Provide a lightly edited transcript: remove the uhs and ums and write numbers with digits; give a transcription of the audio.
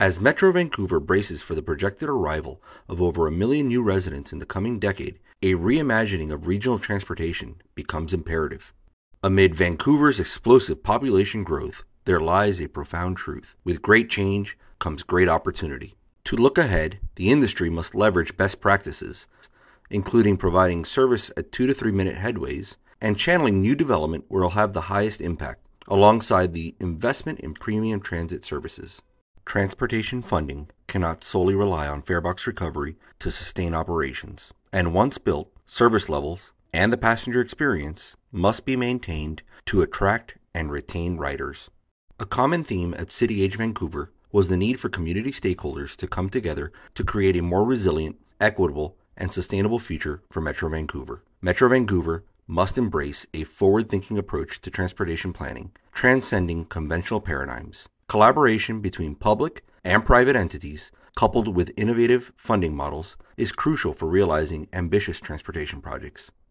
As Metro Vancouver braces for the projected arrival of over 1 million new residents in the coming decade, a reimagining of regional transportation becomes imperative. Amid Vancouver's explosive population growth, there lies a profound truth. With great change comes great opportunity. To look ahead, the industry must leverage best practices, including providing service at 2 to 3 minute headways and channeling new development where it'll have the highest impact, alongside the investment in premium transit services. Transportation funding cannot solely rely on farebox recovery to sustain operations, and once built, service levels and the passenger experience must be maintained to attract and retain riders. A common theme at City Age Vancouver was the need for community stakeholders to come together to create a more resilient, equitable, and sustainable future for Metro Vancouver. Metro Vancouver must embrace a forward-thinking approach to transportation planning, transcending conventional paradigms. Collaboration between public and private entities, coupled with innovative funding models, is crucial for realizing ambitious transportation projects.